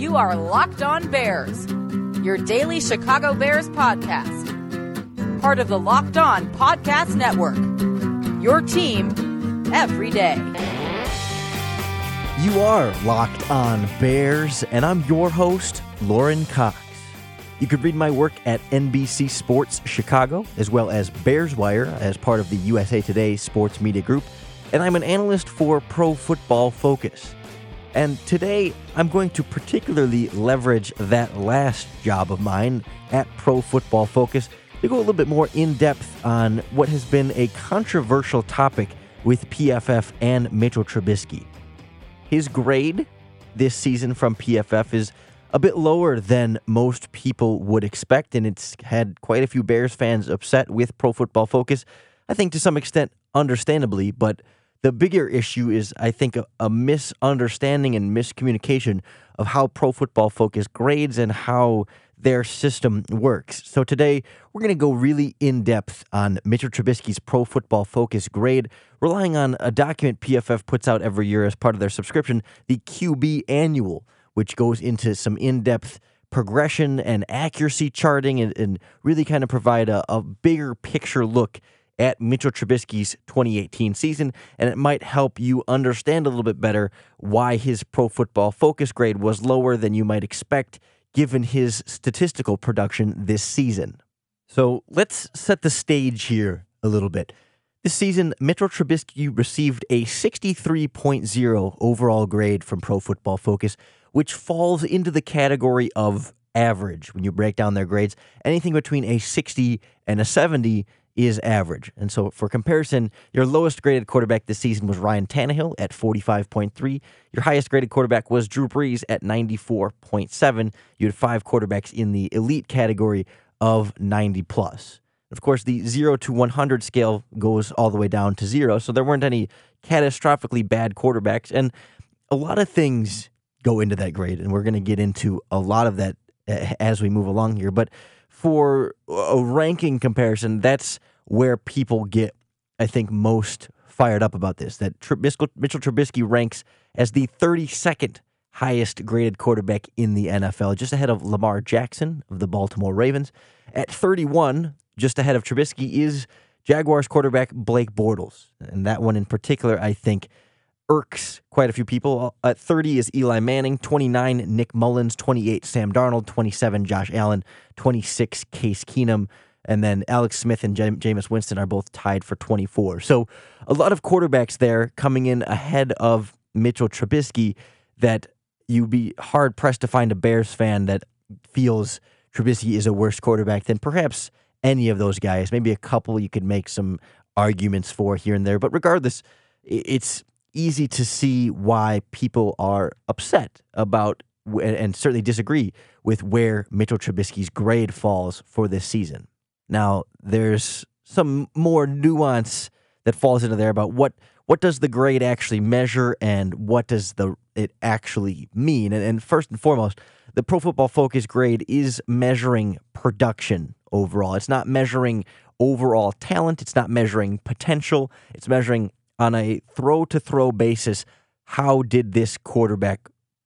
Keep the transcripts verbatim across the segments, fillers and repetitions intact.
You are Locked On Bears, your daily Chicago Bears podcast. Part of the Locked On Podcast Network, your team every day. You are Locked On Bears, and I'm your host, Lauren Cox. You can read my work at N B C Sports Chicago, as well as Bears Wire, as part of the U S A Today Sports Media Group, and I'm an analyst for Pro Football Focus. And today, I'm going to particularly leverage that last job of mine at Pro Football Focus to go a little bit more in-depth on what has been a controversial topic with P F F and Mitchell Trubisky. His grade this season from P F F is a bit lower than most people would expect, and it's had quite a few Bears fans upset with Pro Football Focus, I think to some extent understandably, but the bigger issue is, I think, a, a misunderstanding and miscommunication of how Pro Football Focus grades and how their system works. So today, we're going to go really in-depth on Mitchell Trubisky's Pro Football Focus grade, relying on a document P F F puts out every year as part of their subscription, the Q B Annual, which goes into some in-depth progression and accuracy charting and, and really kind of provide a, a bigger picture look at Mitchell Trubisky's twenty eighteen season, and it might help you understand a little bit better why his Pro Football Focus grade was lower than you might expect given his statistical production this season. So let's set the stage here a little bit. This season, Mitchell Trubisky received a sixty-three point oh overall grade from Pro Football Focus, which falls into the category of average when you break down their grades. Anything between a sixty and a seventy is average. And so for comparison, your lowest graded quarterback this season was Ryan Tannehill at forty-five point three. Your highest graded quarterback was Drew Brees at ninety-four point seven. You had five quarterbacks in the elite category of ninety plus. Of course, the zero to one hundred scale goes all the way down to zero, so there weren't any catastrophically bad quarterbacks, and a lot of things go into that grade, and we're going to get into a lot of that as we move along here. But for a ranking comparison, that's where people get, I think, most fired up about this, that Trubisky, Mitchell Trubisky ranks as the thirty-second highest graded quarterback in the N F L, just ahead of Lamar Jackson of the Baltimore Ravens. At thirty-one, just ahead of Trubisky, is Jaguars quarterback Blake Bortles. And that one in particular, I think, irks quite a few people. At thirty is Eli Manning, twenty-nine Nick Mullins, twenty-eight Sam Darnold, twenty-seven Josh Allen, twenty-six Case Keenum, and then Alex Smith and Jam- Jameis Winston are both tied for twenty-four. So a lot of quarterbacks there coming in ahead of Mitchell Trubisky that you'd be hard-pressed to find a Bears fan that feels Trubisky is a worse quarterback than perhaps any of those guys. Maybe a couple you could make some arguments for here and there. But regardless, it's easy to see why people are upset about and certainly disagree with where Mitchell Trubisky's grade falls for this season. Now, there's some more nuance that falls into there about what what does the grade actually measure and what does the it actually mean. And, and first and foremost, the Pro Football Focus grade is measuring production overall. It's not measuring overall talent. It's not measuring potential. It's measuring on a throw-to-throw basis, how did this quarterback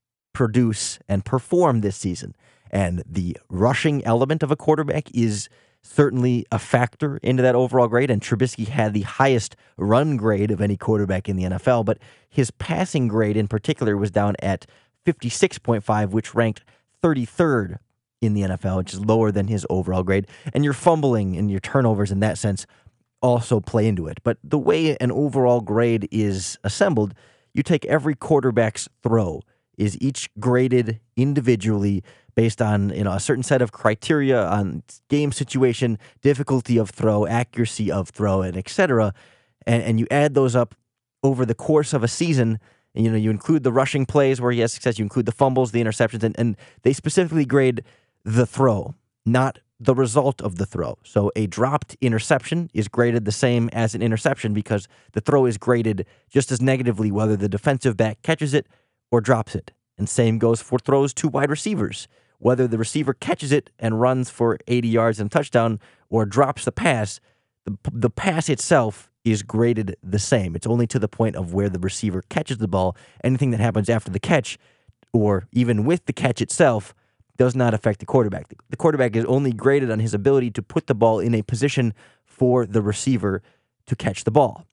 produce and perform this season? And the rushing element of a quarterback is certainly a factor into that overall grade, and Trubisky had the highest run grade of any quarterback in the N F L, but his passing grade in particular was down at fifty-six point five, which ranked thirty-third in the N F L, which is lower than his overall grade. And your fumbling and your turnovers in that sense also play into it. But the way an overall grade is assembled, you take every quarterback's throw, is each graded individually based on, you know, a certain set of criteria on game situation, difficulty of throw, accuracy of throw, and et cetera. And, and you add those up over the course of a season, and, you know, you include the rushing plays where he has success, you include the fumbles, the interceptions, and, and they specifically grade the throw, not the result of the throw. So a dropped interception is graded the same as an interception because the throw is graded just as negatively whether the defensive back catches it or drops it. And same goes for throws to wide receivers. Whether the receiver catches it and runs for eighty yards and a touchdown or drops the pass, the, the pass itself is graded the same. It's only to the point of where the receiver catches the ball. Anything that happens after the catch or even with the catch itself, does not affect the quarterback. The quarterback is only graded on his ability to put the ball in a position for the receiver to catch the ball.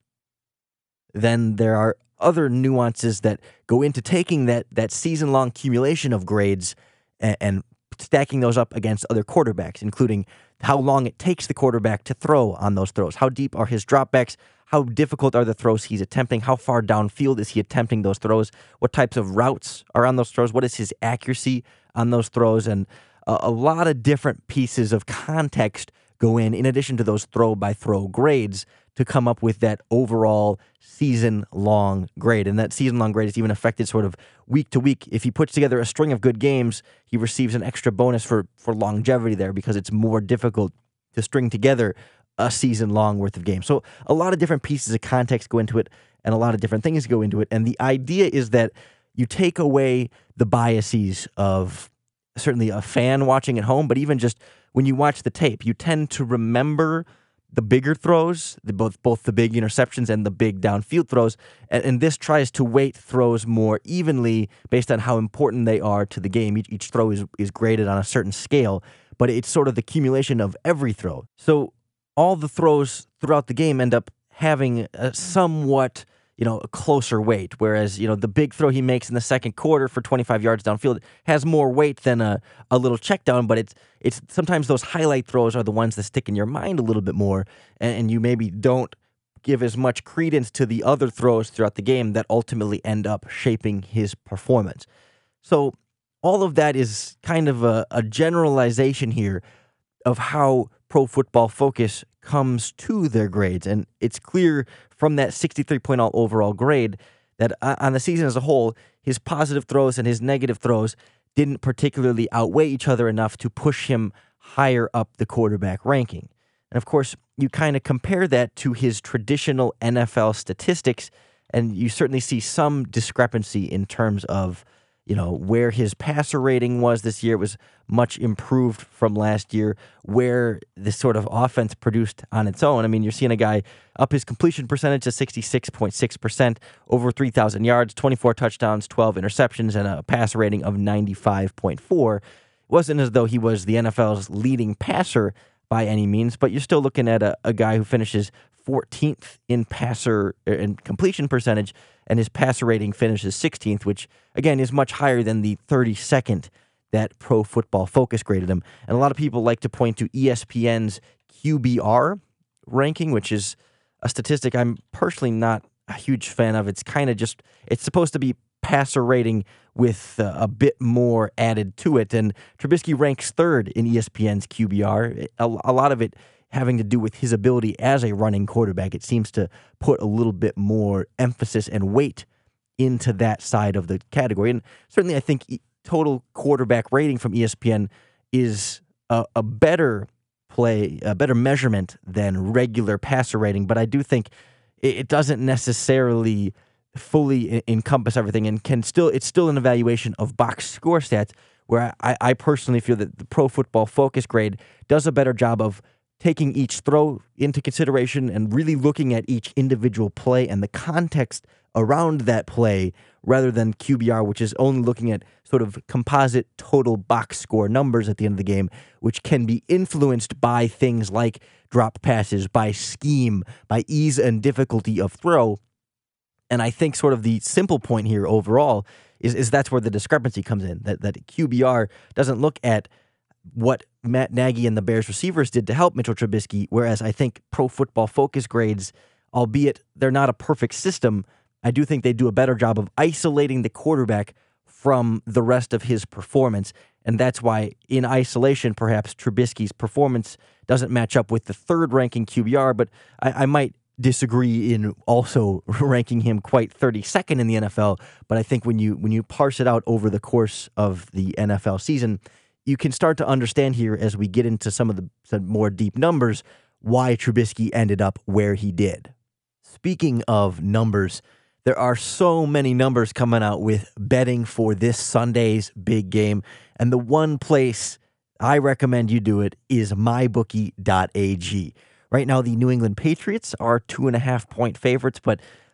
Then there are other nuances that go into taking that that season-long accumulation of grades and, and stacking those up against other quarterbacks, including how long it takes the quarterback to throw on those throws. How deep are his dropbacks? How difficult are the throws he's attempting? How far downfield is he attempting those throws? What types of routes are on those throws? What is his accuracy on those throws? And a, a lot of different pieces of context go in, in addition to those throw-by-throw grades, to come up with that overall season-long grade. And that season-long grade is even affected sort of week to week. If he puts together a string of good games, he receives an extra bonus for, for longevity there because it's more difficult to string together a season-long worth of games. So a lot of different pieces of context go into it, and a lot of different things go into it. And the idea is that you take away the biases of certainly a fan watching at home, but even just when you watch the tape, you tend to remember the bigger throws, the, both both the big interceptions and the big downfield throws, and, and this tries to weight throws more evenly based on how important they are to the game. Each, each throw is, is graded on a certain scale, but it's sort of the accumulation of every throw. So all the throws throughout the game end up having a somewhat, you know, a closer weight, whereas, you know, the big throw he makes in the second quarter for twenty-five yards downfield has more weight than a, a little check down, but it's it's sometimes those highlight throws are the ones that stick in your mind a little bit more, and, and you maybe don't give as much credence to the other throws throughout the game that ultimately end up shaping his performance. So all of that is kind of a, a generalization here of how Pro Football Focus comes to their grades, and it's clear from that sixty-three point oh overall grade that on the season as a whole, his positive throws and his negative throws didn't particularly outweigh each other enough to push him higher up the quarterback ranking. And of course, you kind of compare that to his traditional N F L statistics, and you certainly see some discrepancy in terms of, you know, where his passer rating was this year. It was much improved from last year, where this sort of offense produced on its own. I mean, you're seeing a guy up his completion percentage to sixty-six point six percent, over three thousand yards, twenty-four touchdowns, twelve interceptions, and a passer rating of ninety-five point four. It wasn't as though he was the N F L's leading passer by any means, but you're still looking at a, a guy who finishes fourteenth in passer in completion percentage, and his passer rating finishes sixteenth, which again is much higher than the thirty-second that Pro Football Focus graded him. And a lot of people like to point to E S P N's Q B R ranking, which is a statistic I'm personally not a huge fan of. It's kind of just, it's supposed to be passer rating with uh, a bit more added to it. And Trubisky ranks third in E S P N's Q B R. A, a lot of it having to do with his ability as a running quarterback. It seems to put a little bit more emphasis and weight into that side of the category. And certainly I think total quarterback rating from E S P N is a, a better play, a better measurement than regular passer rating, but I do think it, it doesn't necessarily fully encompass everything, and can still it's still an evaluation of box score stats, where I, I personally feel that the Pro Football Focus grade does a better job of taking each throw into consideration and really looking at each individual play and the context around that play, rather than Q B R, which is only looking at sort of composite total box score numbers at the end of the game, which can be influenced by things like drop passes, by scheme, by ease and difficulty of throw. And I think sort of the simple point here overall is, is that's where the discrepancy comes in, that, that Q B R doesn't look at what Matt Nagy and the Bears receivers did to help Mitchell Trubisky, whereas I think Pro Football Focus grades, albeit they're not a perfect system, I do think they do a better job of isolating the quarterback from the rest of his performance. And that's why, in isolation, perhaps Trubisky's performance doesn't match up with the third ranking Q B R, but I, I might disagree in also ranking him quite thirty-second in the N F L. But I think when you when you parse it out over the course of the N F L season, you can start to understand here, as we get into some of the some more deep numbers, why Trubisky ended up where he did. Speaking of numbers, there are so many numbers coming out with betting for this Sunday's big game, and the one place I recommend you do it is my bookie dot a g. Right now, the New England Patriots are two and a half point favorites, but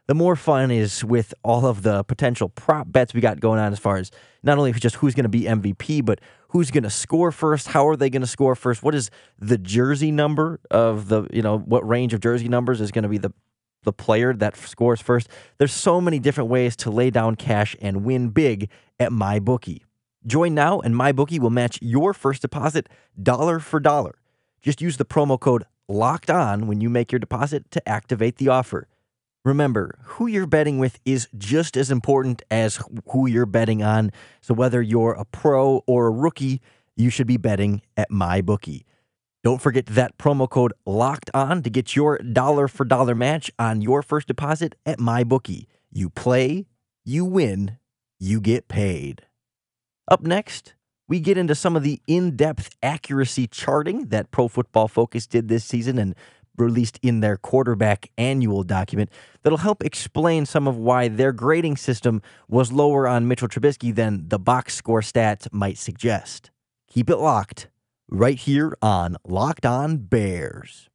the more fun is with all of the potential prop bets we got going on as far as not only just who's going to be M V P, but who's going to score first, how are they going to score first, what is the jersey number of the, you know, what range of jersey numbers is going to be the the player that scores first. There's so many different ways to lay down cash and win big at MyBookie. Join now and MyBookie will match your first deposit dollar for dollar. Just use the promo code LOCKED ON when you make your deposit to activate the offer. Remember, who you're betting with is just as important as who you're betting on. So whether you're a pro or a rookie, you should be betting at MyBookie. Don't forget that promo code LOCKED ON to get your dollar for dollar match on your first deposit at MyBookie. You play, you win, you get paid. Up next, we get into some of the in-depth accuracy charting that Pro Football Focus did this season and released in their quarterback annual document that'll help explain some of why their grading system was lower on Mitchell Trubisky than the box score stats might suggest. Keep it locked right here on Locked On Bears.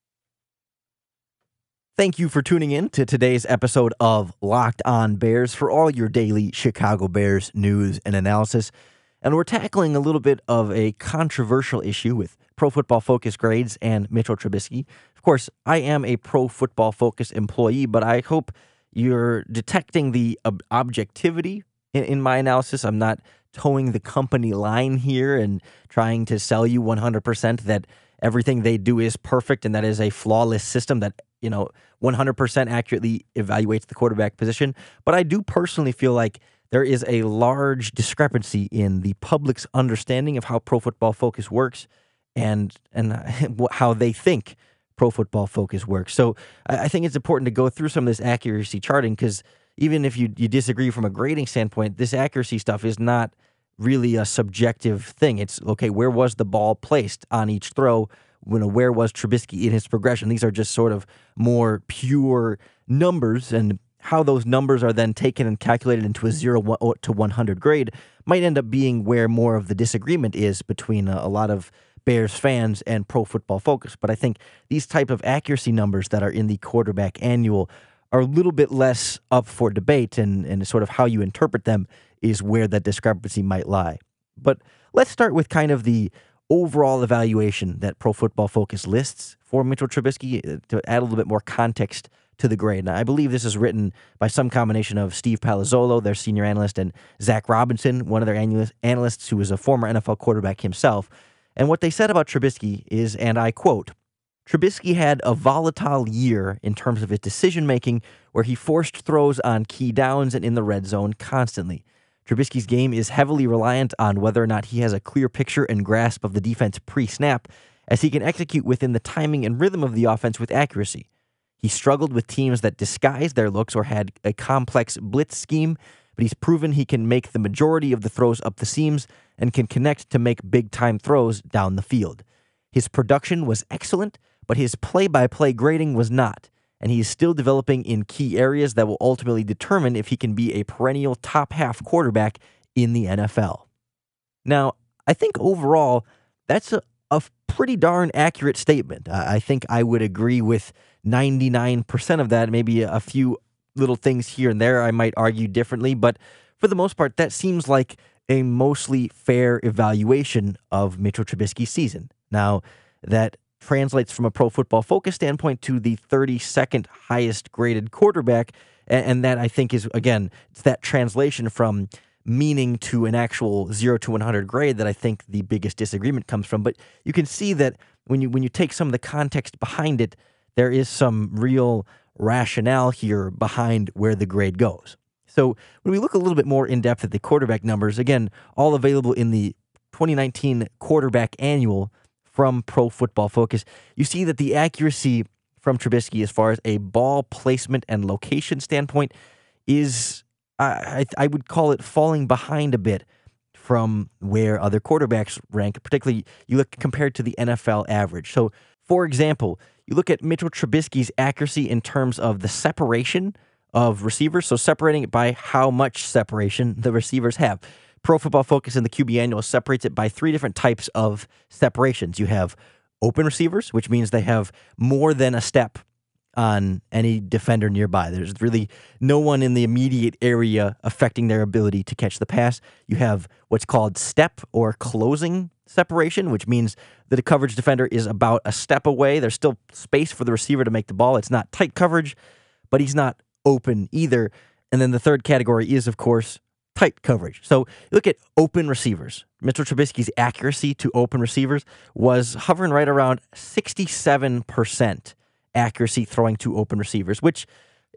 Thank you for tuning in to today's episode of Locked On Bears for all your daily Chicago Bears news and analysis. And we're tackling a little bit of a controversial issue with Pro Football Focus grades and Mitchell Trubisky. Of course, I am a Pro Football Focus employee, but I hope you're detecting the ob- objectivity in, in my analysis. I'm not towing the company line here and trying to sell you one hundred percent that everything they do is perfect and that is a flawless system that, you know, one hundred percent accurately evaluates the quarterback position. But I do personally feel like there is a large discrepancy in the public's understanding of how Pro Football Focus works and and how they think Pro Football Focus works. So I think it's important to go through some of this accuracy charting because even if you, you disagree from a grading standpoint, this accuracy stuff is not really a subjective thing. It's, okay, where was the ball placed on each throw? You know, where was Trubisky in his progression? These are just sort of more pure numbers, and how those numbers are then taken and calculated into a zero to one hundred grade might end up being where more of the disagreement is between a, a lot of Bears fans and Pro Football Focus. But I think these type of accuracy numbers that are in the quarterback annual are a little bit less up for debate, and, and sort of how you interpret them is where that discrepancy might lie. But let's start with kind of the overall evaluation that Pro Football Focus lists for Mitchell Trubisky to add a little bit more context to the grade. Now, I believe this is written by some combination of Steve Palazzolo, their senior analyst, and Zach Robinson, one of their analysts who is a former N F L quarterback himself. And what they said about Trubisky is, and I quote, Trubisky had a volatile year in terms of his decision-making where he forced throws on key downs and in the red zone constantly. Trubisky's game is heavily reliant on whether or not he has a clear picture and grasp of the defense pre-snap, as he can execute within the timing and rhythm of the offense with accuracy. He struggled with teams that disguised their looks or had a complex blitz scheme, but he's proven he can make the majority of the throws up the seams and can connect to make big-time throws down the field. His production was excellent, but his play-by-play grading was not, and he is still developing in key areas that will ultimately determine if he can be a perennial top-half quarterback in the N F L. Now, I think overall, that's a, a pretty darn accurate statement. Uh, I think I would agree with ninety-nine percent of that, maybe a few little things here and there I might argue differently, but for the most part, that seems like a mostly fair evaluation of Mitchell Trubisky's season. Now, that translates from a Pro Football Focus standpoint to the thirty-second highest graded quarterback, and that I think is, again, it's that translation from meaning to an actual zero to one hundred grade that I think the biggest disagreement comes from. But you can see that when you when you take some of the context behind it, there is some real rationale here behind where the grade goes. So when we look a little bit more in depth at the quarterback numbers, again, all available in the twenty nineteen quarterback annual from Pro Football Focus, you see that the accuracy from Trubisky as far as a ball placement and location standpoint is, I, I would call it falling behind a bit from where other quarterbacks rank, particularly you look compared to the N F L average. So, for example, you look at Mitchell Trubisky's accuracy in terms of the separation of receivers, so separating it by how much separation the receivers have. Pro Football Focus in the Q B Annual separates it by three different types of separations. You have open receivers, which means they have more than a step on any defender nearby. There's really no one in the immediate area affecting their ability to catch the pass. You have what's called step or closing separation, which means that a coverage defender is about a step away. There's still space for the receiver to make the ball. It's not tight coverage, but he's not open either. And then the third category is, of course, tight coverage. So look at open receivers. Mitchell Trubisky's accuracy to open receivers was hovering right around sixty-seven percent accuracy throwing to open receivers, which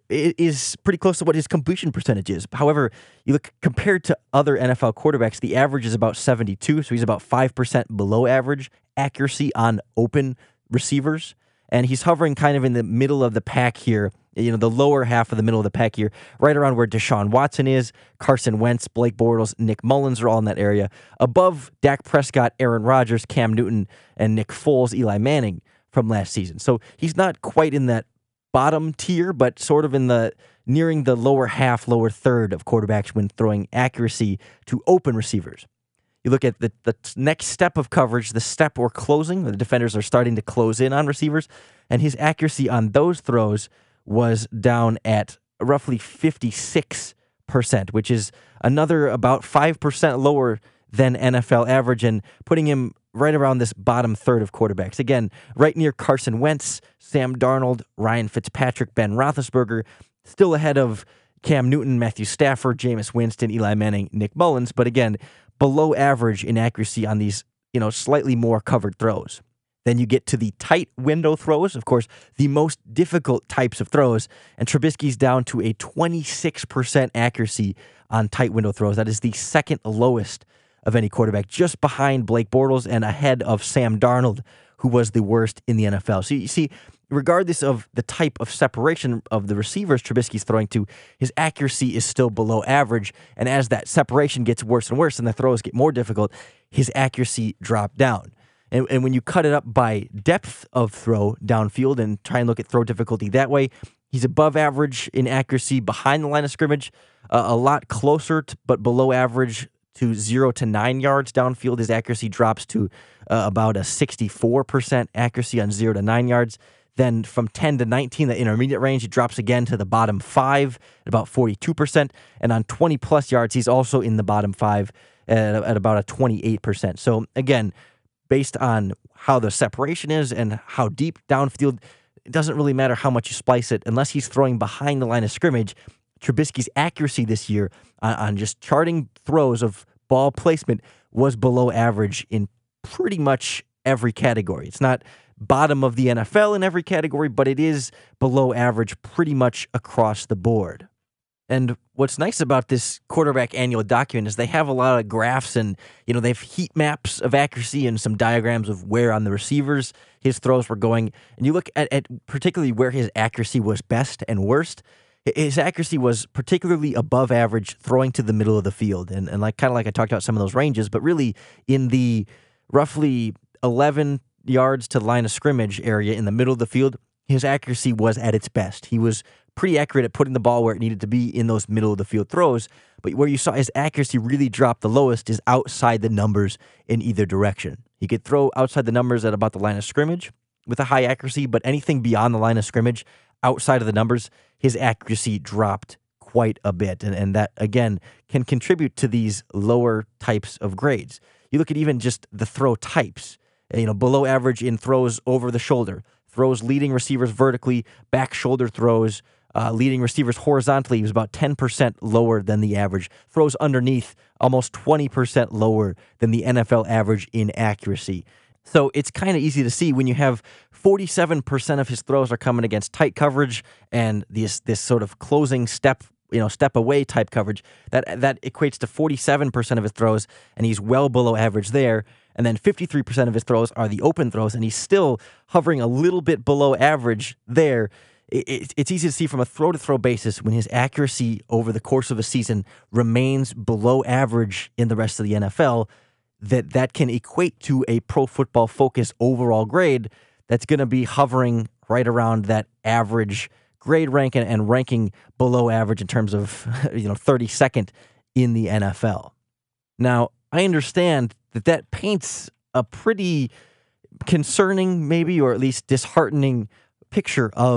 is pretty close to what his completion percentage is. However, you look compared to other N F L quarterbacks, the average is about seventy-two, so he's about five percent below average accuracy on open receivers. And he's hovering kind of in the middle of the pack here, you know, the lower half of the middle of the pack here, right around where Deshaun Watson is, Carson Wentz, Blake Bortles, Nick Mullins are all in that area. Above Dak Prescott, Aaron Rodgers, Cam Newton, and Nick Foles, Eli Manning from last season. So he's not quite in that bottom tier, but sort of in the nearing the lower half, lower third of quarterbacks when throwing accuracy to open receivers. You look at the, the next step of coverage, the step or closing, the defenders are starting to close in on receivers, and his accuracy on those throws was down at roughly fifty-six percent, which is another about five percent lower than N F L average and putting him right around this bottom third of quarterbacks. Again, right near Carson Wentz, Sam Darnold, Ryan Fitzpatrick, Ben Roethlisberger, still ahead of Cam Newton, Matthew Stafford, Jameis Winston, Eli Manning, Nick Mullins, but again, below average in accuracy on these, you know, slightly more covered throws. Then you get to the tight window throws, of course, the most difficult types of throws, and Trubisky's down to a twenty-six percent accuracy on tight window throws. That is the second lowest of any quarterback, just behind Blake Bortles and ahead of Sam Darnold, who was the worst in the N F L. So you see, regardless of the type of separation of the receivers Trubisky's throwing to, his accuracy is still below average. And as that separation gets worse and worse and the throws get more difficult, his accuracy dropped down. And, and when you cut it up by depth of throw downfield and try and look at throw difficulty that way, he's above average in accuracy behind the line of scrimmage, uh, a lot closer to, but below average to zero to nine yards downfield. His accuracy drops to uh, about a sixty-four percent accuracy on zero to nine yards. Then from ten to nineteen, the intermediate range, it drops again to the bottom five at about forty-two percent. And on twenty plus yards, he's also in the bottom five at, at about a twenty-eight percent. So again, based on how the separation is and how deep downfield, it doesn't really matter how much you splice it. Unless he's throwing behind the line of scrimmage, Trubisky's accuracy this year on, on just charting throws of ball placement was below average in pretty much every category. It's not bottom of the N F L in every category, but it is below average pretty much across the board. And what's nice about this quarterback annual document is they have a lot of graphs and, you know, they have heat maps of accuracy and some diagrams of where on the receivers his throws were going. And you look at, at particularly where his accuracy was best and worst. His accuracy was particularly above average throwing to the middle of the field. And, and like kind of like I talked about some of those ranges, but really in the roughly eleven yards to line of scrimmage area in the middle of the field, his accuracy was at its best. He was pretty accurate at putting the ball where it needed to be in those middle of the field throws, but where you saw his accuracy really drop the lowest is outside the numbers in either direction. He could throw outside the numbers at about the line of scrimmage with a high accuracy, but anything beyond the line of scrimmage, outside of the numbers, his accuracy dropped quite a bit, and, and that, again, can contribute to these lower types of grades. You look at even just the throw types, you know, below average in throws over the shoulder, throws leading receivers vertically, back shoulder throws, uh, leading receivers horizontally. He was about ten percent lower than the average. Throws underneath, almost twenty percent lower than the N F L average in accuracy. So it's kind of easy to see when you have forty-seven percent of his throws are coming against tight coverage and this this sort of closing step, you know, step away type coverage, that that equates to forty-seven percent of his throws, and he's well below average there. And then fifty-three percent of his throws are the open throws, and he's still hovering a little bit below average there. It, it, it's easy to see from a throw-to-throw basis when his accuracy over the course of a season remains below average in the rest of the N F L, that that can equate to a Pro Football Focus overall grade that's going to be hovering right around that average grade rank and, and ranking below average in terms of, you know, thirty-second in the N F L. Now, I understand that that paints a pretty concerning, maybe, or at least disheartening picture of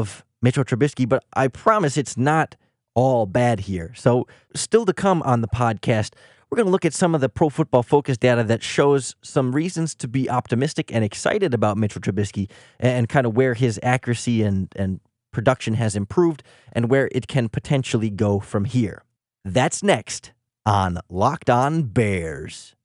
Mitchell Trubisky, but I promise it's not all bad here. So still to come on the podcast, we're going to look at some of the Pro Football Focus data that shows some reasons to be optimistic and excited about Mitchell Trubisky and kind of where his accuracy and, and production has improved and where it can potentially go from here. That's next on Locked On Bears.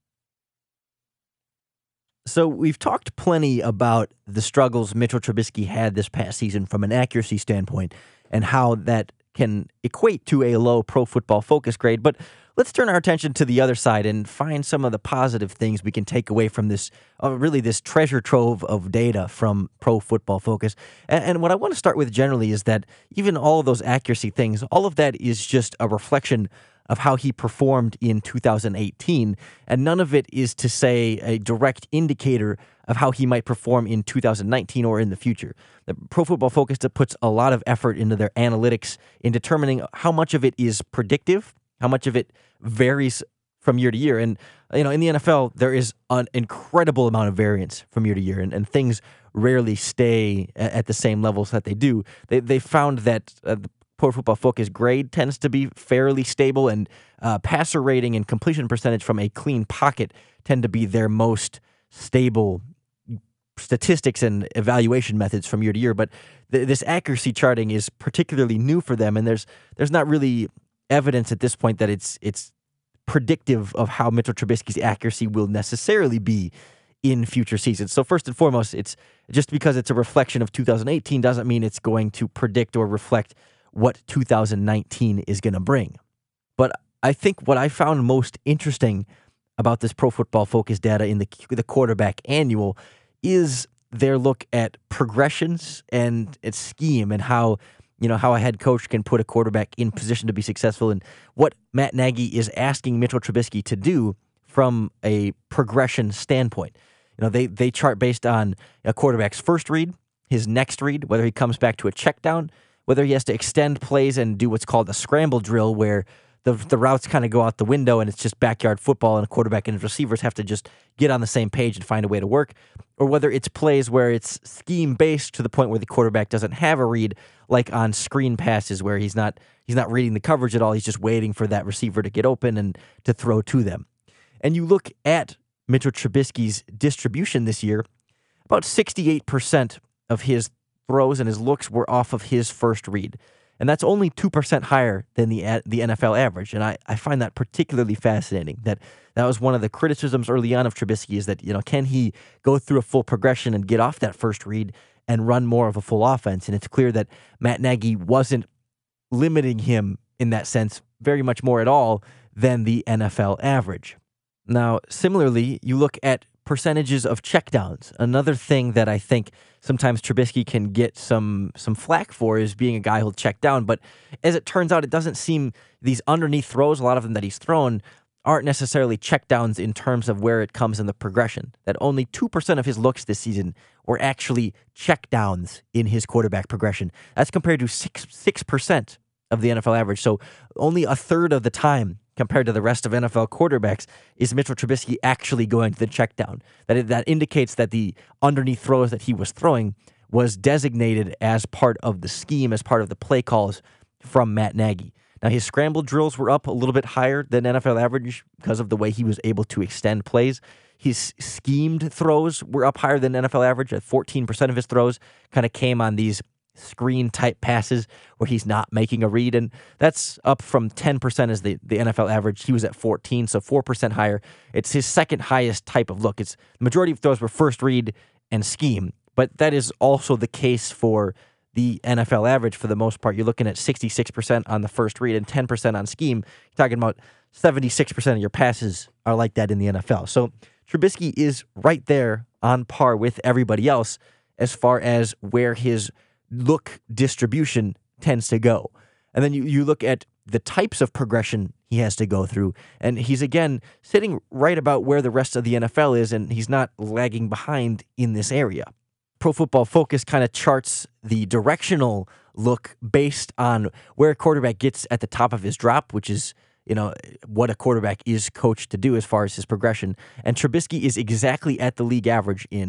So we've talked plenty about the struggles Mitchell Trubisky had this past season from an accuracy standpoint and how that can equate to a low Pro Football Focus grade. But let's turn our attention to the other side and find some of the positive things we can take away from this, uh, really this treasure trove of data from Pro Football Focus. And, and what I want to start with generally is that even all of those accuracy things, all of that is just a reflection of how he performed in two thousand eighteen, and none of it is to say a direct indicator of how he might perform in two thousand nineteen or in the future. The Pro Football Focus puts a lot of effort into their analytics in determining how much of it is predictive, how much of it varies from year to year. And you know, in the N F L, there is an incredible amount of variance from year to year, and, and things rarely stay at the same levels that they do. They they found that uh, the Pro Football Focus grade tends to be fairly stable, and uh, passer rating and completion percentage from a clean pocket tend to be their most stable statistics and evaluation methods from year to year. But th- this accuracy charting is particularly new for them, and there's there's not really evidence at this point that it's it's predictive of how Mitchell Trubisky's accuracy will necessarily be in future seasons. So first and foremost, it's just because it's a reflection of two thousand eighteen doesn't mean it's going to predict or reflect what two thousand nineteen is going to bring. But I think what I found most interesting about this Pro Football Focus data in the the quarterback annual is their look at progressions and its scheme and how, you know, how a head coach can put a quarterback in position to be successful, and what Matt Nagy is asking Mitchell Trubisky to do from a progression standpoint. You know, they they chart based on a quarterback's first read, his next read, whether he comes back to a check down, whether he has to extend plays and do what's called a scramble drill, where the the routes kind of go out the window and it's just backyard football and a quarterback and his receivers have to just get on the same page and find a way to work, or whether it's plays where it's scheme-based to the point where the quarterback doesn't have a read, like on screen passes where he's not he's not reading the coverage at all, he's just waiting for that receiver to get open and to throw to them. And you look at Mitchell Trubisky's distribution this year, about sixty-eight percent of his throws and his looks were off of his first read. And that's only two percent higher than the the N F L average. And I, I find that particularly fascinating. That that was one of the criticisms early on of Trubisky, is that, you know, can he go through a full progression and get off that first read and run more of a full offense? And it's clear that Matt Nagy wasn't limiting him in that sense very much more at all than the N F L average. Now, similarly, you look at percentages of checkdowns. Another thing that I think sometimes Trubisky can get some some flack for is being a guy who'll check down. But as it turns out, it doesn't seem these underneath throws, a lot of them that he's thrown, aren't necessarily checkdowns in terms of where it comes in the progression. That only two percent of his looks this season were actually checkdowns in his quarterback progression. That's compared to six, 6% of the N F L average. So only a third of the time, compared to the rest of N F L quarterbacks, is Mitchell Trubisky actually going to the check down. That, that indicates that the underneath throws that he was throwing was designated as part of the scheme, as part of the play calls from Matt Nagy. Now, his scramble drills were up a little bit higher than N F L average because of the way he was able to extend plays. His schemed throws were up higher than N F L average. At fourteen percent of his throws kind of came on these screen-type passes where he's not making a read, and that's up from ten percent as the, the N F L average. He was at fourteen, so four percent higher. It's his second highest type of look. It's the majority of throws were first read and scheme, but that is also the case for the N F L average for the most part. You're looking at sixty-six percent on the first read and ten percent on scheme. You're talking about seventy-six percent of your passes are like that in the N F L. So Trubisky is right there on par with everybody else as far as where his look distribution tends to go. And then you, you look at the types of progression he has to go through, and he's, again, sitting right about where the rest of the N F L is, and he's not lagging behind in this area. Pro Football Focus kind of charts the directional look based on where a quarterback gets at the top of his drop, which is, you know, what a quarterback is coached to do as far as his progression. And Trubisky is exactly at the league average in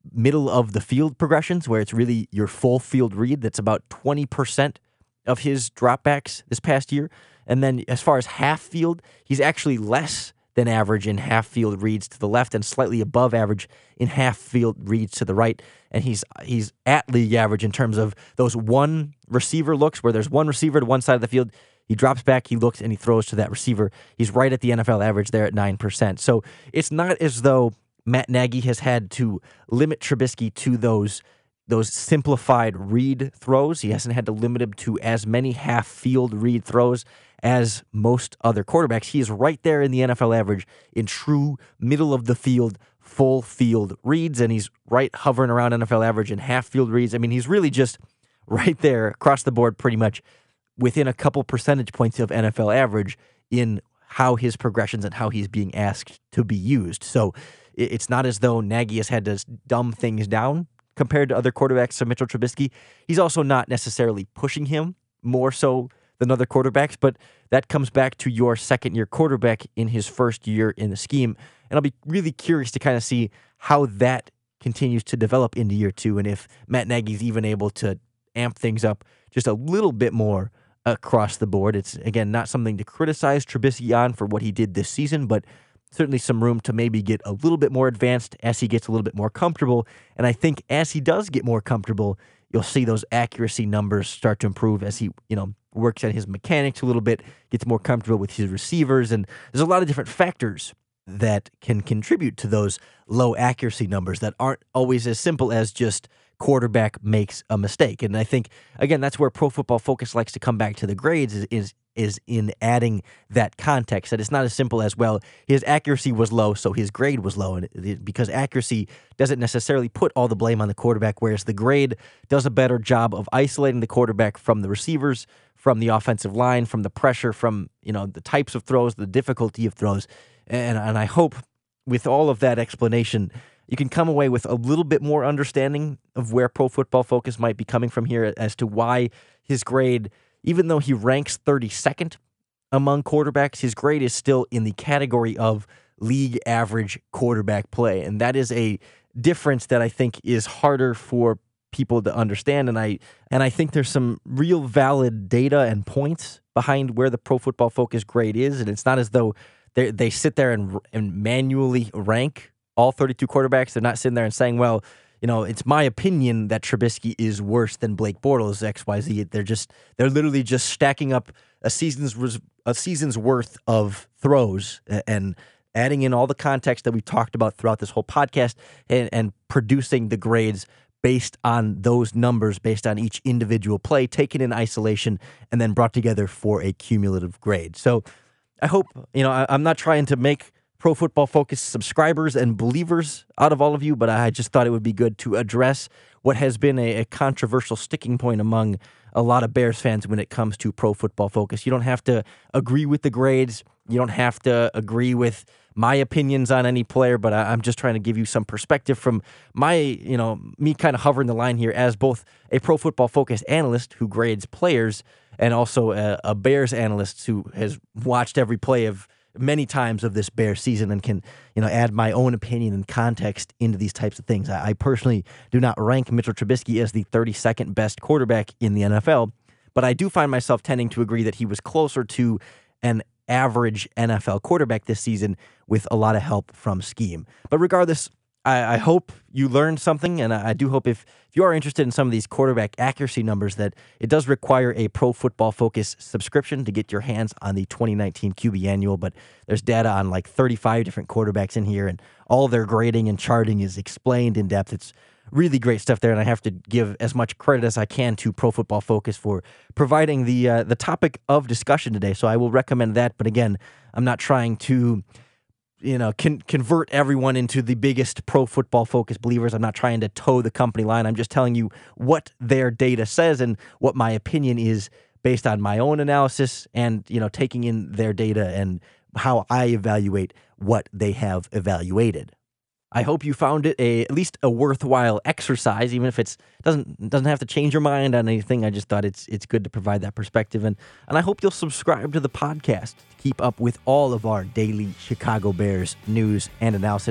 middle of the field progressions where it's really your full field read. That's about twenty percent of his dropbacks this past year. And then as far as half field, he's actually less than average in half field reads to the left and slightly above average in half field reads to the right. And he's he's at league average in terms of those one receiver looks where there's one receiver to one side of the field. He drops back, he looks, and he throws to that receiver. He's right at the N F L average there at nine percent. So it's not as though Matt Nagy has had to limit Trubisky to those those simplified read throws. He hasn't had to limit him to as many half-field read throws as most other quarterbacks. He is right there in the N F L average in true middle-of-the-field, full-field reads, and he's right hovering around N F L average in half-field reads. I mean, he's really just right there across the board pretty much within a couple percentage points of N F L average in how his progressions and how he's being asked to be used. So it's not as though Nagy has had to dumb things down compared to other quarterbacks. So Mitchell Trubisky, he's also not necessarily pushing him more so than other quarterbacks, but that comes back to your second-year quarterback in his first year in the scheme. And I'll be really curious to kind of see how that continues to develop into year two and if Matt Nagy's even able to amp things up just a little bit more across the board. It's, again, not something to criticize Trubisky on for what he did this season, but certainly some room to maybe get a little bit more advanced as he gets a little bit more comfortable. And I think as he does get more comfortable, you'll see those accuracy numbers start to improve as he, you know, works at his mechanics a little bit, gets more comfortable with his receivers. And there's a lot of different factors that can contribute to those low accuracy numbers that aren't always as simple as just quarterback makes a mistake. And I think, again, that's where Pro Football Focus likes to come back to the grades is, is is in adding that context, that it's not as simple as, well, his accuracy was low, so his grade was low, and it, because accuracy doesn't necessarily put all the blame on the quarterback, whereas the grade does a better job of isolating the quarterback from the receivers, from the offensive line, from the pressure, from, you know, the types of throws, the difficulty of throws. And, and I hope with all of that explanation, you can come away with a little bit more understanding of where Pro Football Focus might be coming from here as to why his grade, even though he ranks thirty-second among quarterbacks, his grade is still in the category of league average quarterback play. And that is a difference that I think is harder for people to understand. And I and I think there's some real valid data and points behind where the Pro Football Focus grade is. And it's not as though they they sit there and, and manually rank all thirty-two quarterbacks. They're not sitting there and saying, well, you know, it's my opinion that Trubisky is worse than Blake Bortles, X Y Z. They're just, they're literally just stacking up a season's a season's worth of throws and adding in all the context that we talked about throughout this whole podcast and, and producing the grades based on those numbers, based on each individual play, taken in isolation, and then brought together for a cumulative grade. So I hope, you know, I, I'm not trying to make Pro Football Focus subscribers and believers out of all of you, but I just thought it would be good to address what has been a, a controversial sticking point among a lot of Bears fans when it comes to Pro Football Focus. You don't have to agree with the grades. You don't have to agree with my opinions on any player, but I, I'm just trying to give you some perspective from my, you know, me kind of hovering the line here as both a Pro Football Focus analyst who grades players and also a, a Bears analyst who has watched every play of many times of this Bears season and can, you know, add my own opinion and context into these types of things. I, I personally do not rank Mitchell Trubisky as the thirty-second best quarterback in the N F L, but I do find myself tending to agree that he was closer to an average N F L quarterback this season with a lot of help from scheme. But regardless, I, I hope you learned something, and I, I do hope if, if you are interested in some of these quarterback accuracy numbers that it does require a Pro Football Focus subscription to get your hands on the twenty nineteen Q B Annual, but there's data on like thirty-five different quarterbacks in here, and all their grading and charting is explained in depth. It's really great stuff there, and I have to give as much credit as I can to Pro Football Focus for providing the uh, the topic of discussion today. So I will recommend that. But again, I'm not trying to, you know, con- convert everyone into the biggest Pro Football Focus believers. I'm not trying to toe the company line. I'm just telling you what their data says and what my opinion is based on my own analysis and, you know, taking in their data and how I evaluate what they have evaluated. I hope you found it a at least a worthwhile exercise, even if it's doesn't doesn't have to change your mind on anything. I just thought it's it's good to provide that perspective, and and I hope you'll subscribe to the podcast to keep up with all of our daily Chicago Bears news and analysis.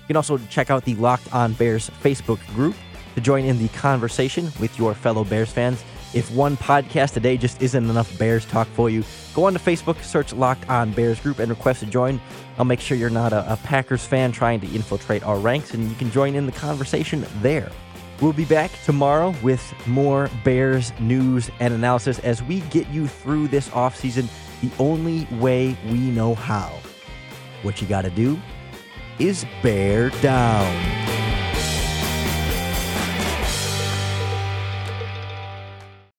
can also check out the Locked On Bears Facebook group to join in the conversation with your fellow Bears fans. If one podcast a day just isn't enough Bears talk for you, go on to Facebook, search Locked On Bears group, and request to join. I'll make sure you're not a, a Packers fan trying to infiltrate our ranks, and you can join in the conversation there. We'll be back tomorrow with more Bears news and analysis as we get you through this offseason the only way we know how. What you got to do is bear down.